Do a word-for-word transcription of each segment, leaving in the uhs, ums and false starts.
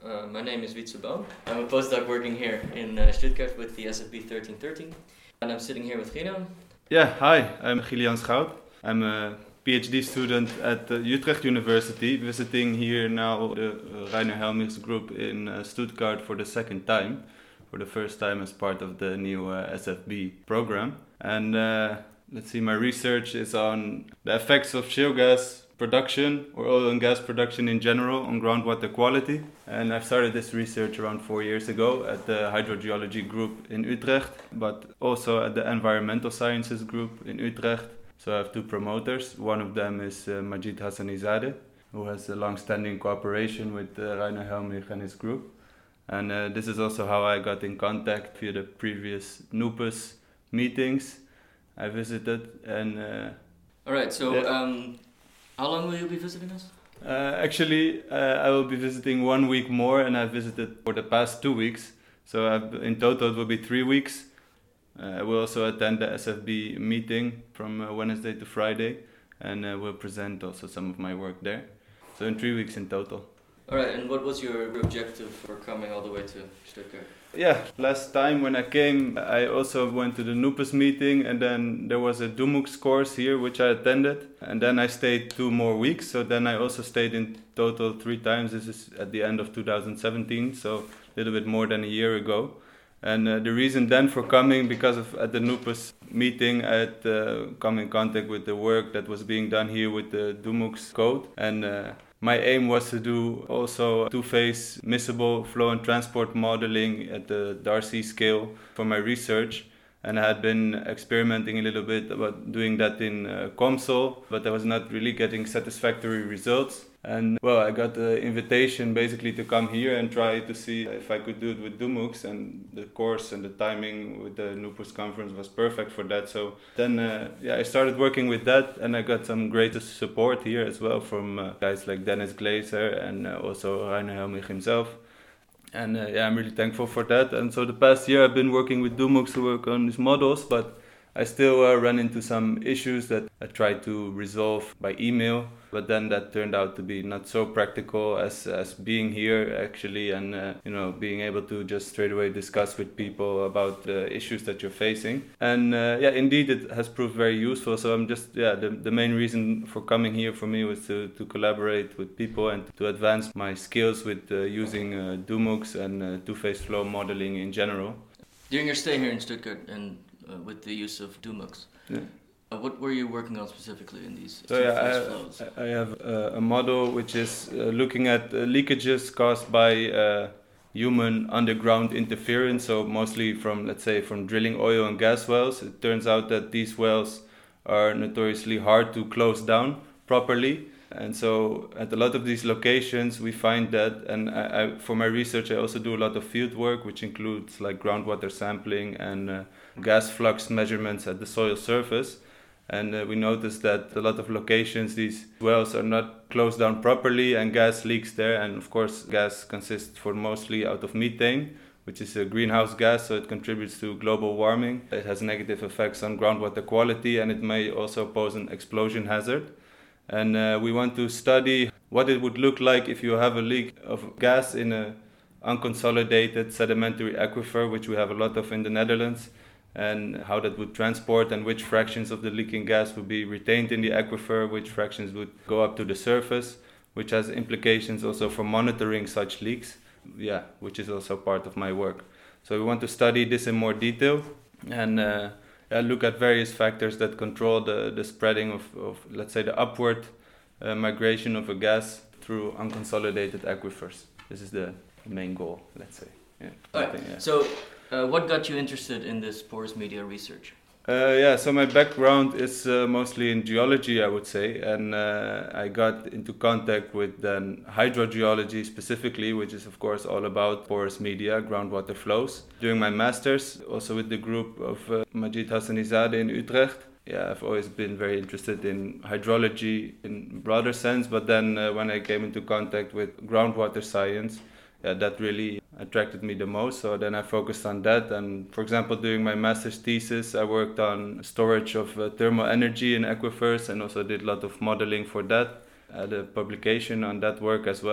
Uh, my name is Wietse Boom. I'm a postdoc working here in uh, Stuttgart with the S F B thirteen thirteen. And I'm sitting here with Gino. Yeah, hi, I'm Gillian Schout. I'm a PhD student at uh, Utrecht University, visiting here now the uh, Rainer Helmich's group in uh, Stuttgart for the second time, for the first time as part of the new uh, S F B program. And uh, let's see, my research is on the effects of shale gas production or oil and gas production in general on groundwater quality. And I started this research around four years ago at the hydrogeology group in Utrecht, but also at the environmental sciences group in Utrecht. So I have two promoters. One of them is uh, Majid Hassanizadeh, who has a long-standing cooperation with uh, Rainer Helmich and his group. And uh, this is also how I got in contact via the previous NUPES meetings I visited. And uh, All right, so yeah. um, how long will you be visiting us? Uh, actually, uh, I will be visiting one week more, and I've visited for the past two weeks. So I've, in total, it will be three weeks. Uh, I will also attend the S F B meeting from uh, Wednesday to Friday, and uh, will present also some of my work there. So in three weeks in total. All right, and what was your objective for coming all the way to Stuttgart? Yeah, last time when I came, I also went to the NUPES meeting, and then there was a DUMUX course here, which I attended. And then I stayed two more weeks, so then I also stayed in total three times. This is at the end of two thousand seventeen, so a little bit more than a year ago. And uh, the reason then for coming, because of at the NUPES meeting, I had uh, come in contact with the work that was being done here with the DUMUX code. And uh, my aim was to do also two-phase miscible flow and transport modeling at the Darcy scale for my research. And I had been experimenting a little bit about doing that in uh, COMSOL, but I was not really getting satisfactory results. And well, I got the invitation basically to come here and try to see if I could do it with DUMUX, and the course and the timing with the NUPES conference was perfect for that. So then uh, yeah, I started working with that, and I got some great support here as well from uh, guys like Dennis Glaser and uh, also Rainer Helmich himself. And uh, yeah, I'm really thankful for that. And so the past year I've been working with DUMUX to work on these models, but I still uh, run into some issues that I try to resolve by email, but then that turned out to be not so practical as, as being here actually, and uh, you know, being able to just straight away discuss with people about the issues that you're facing. And uh, yeah, indeed it has proved very useful. So I'm just, yeah, the, the main reason for coming here for me was to, to collaborate with people and to advance my skills with uh, using uh, DUMUX and uh, two-phase flow modeling in general. During your stay here in Stuttgart and uh, with the use of DUMUX, yeah. Uh, what were you working on specifically in these so two-phase yeah, flows? I, I have uh, a model which is uh, looking at uh, leakages caused by uh, human underground interference, so mostly from, let's say, from drilling oil and gas wells. It turns out that these wells are notoriously hard to close down properly. And so at a lot of these locations we find that, and I, I, for my research I also do a lot of field work, which includes like groundwater sampling and uh, gas flux measurements at the soil surface. And uh, we noticed that a lot of locations, these wells are not closed down properly and gas leaks there. And of course, gas consists for mostly out of methane, which is a greenhouse gas, so it contributes to global warming. It has negative effects on groundwater quality, and it may also pose an explosion hazard. And uh, we want to study what it would look like if you have a leak of gas in a unconsolidated sedimentary aquifer, which we have a lot of in the Netherlands, and how that would transport and which fractions of the leaking gas would be retained in the aquifer, which fractions would go up to the surface, which has implications also for monitoring such leaks, yeah, which is also part of my work. So we want to study this in more detail and uh, yeah, look at various factors that control the, the spreading of, of, let's say, the upward uh, migration of a gas through unconsolidated aquifers. This is the main goal, let's say. Yeah. Right. Think, yeah. So, uh, what got you interested in this porous media research? Uh, yeah, so my background is uh, mostly in geology, I would say, and uh, I got into contact with then hydrogeology specifically, which is of course all about porous media, groundwater flows. During my master's, also with the group of uh, Majid Hassanizadeh in Utrecht. Yeah, I've always been very interested in hydrology in broader sense, but then uh, when I came into contact with groundwater science, yeah, that really attracted me the most. So then I focused on that. And for example, during my master's thesis, I worked on storage of uh, thermal energy in aquifers and also did a lot of modeling for that. I had a publication on that work as well.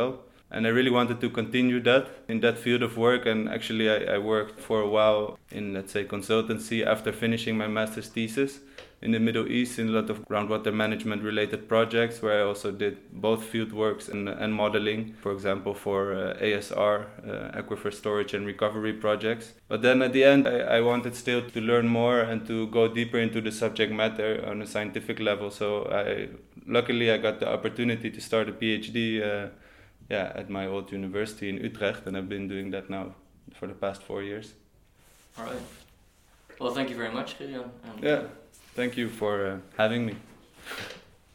And I really wanted to continue that in that field of work. And actually I, I worked for a while in, let's say, consultancy after finishing my master's thesis in the Middle East in a lot of groundwater management related projects, where I also did both field works and, and modeling, for example, for uh, A S R, uh, aquifer storage and recovery projects. But then at the end, I, I wanted still to learn more and to go deeper into the subject matter on a scientific level. So I, luckily I got the opportunity to start a PhD uh, yeah, at my old university in Utrecht, and I've been doing that now for the past four years. All right. Well, thank you very much, Gideon. Yeah. Thank you for uh, having me.